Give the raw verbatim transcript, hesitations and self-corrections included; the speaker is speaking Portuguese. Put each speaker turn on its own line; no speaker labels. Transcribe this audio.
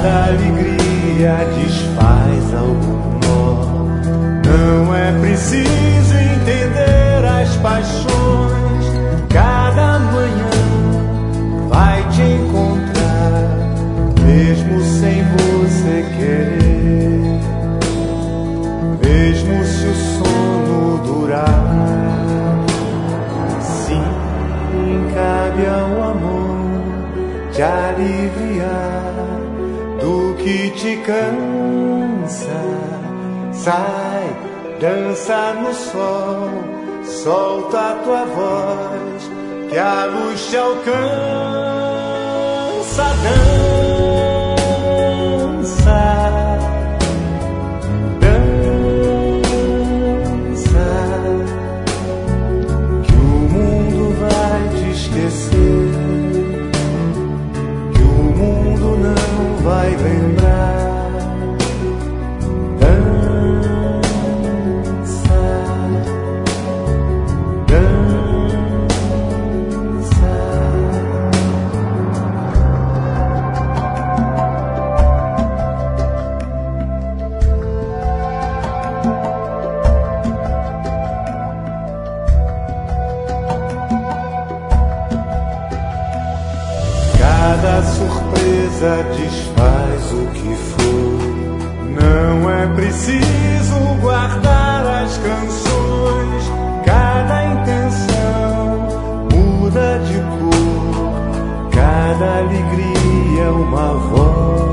Cada alegria desfaz algum nó. Não é preciso entender as paixões. Cada manhã vai te encontrar, mesmo sem você querer, mesmo se o sono durar. Sim, cabe ao amor te aliviar do que te cansa. Sai, dança no sol, solta a tua voz, que a luz te alcança. Dança, dança, que o mundo vai te esquecer, que o mundo não vai lembrar. Cada surpresa desfaz o que foi. Não é preciso guardar as canções. Cada intenção muda de cor. Cada alegria uma voz.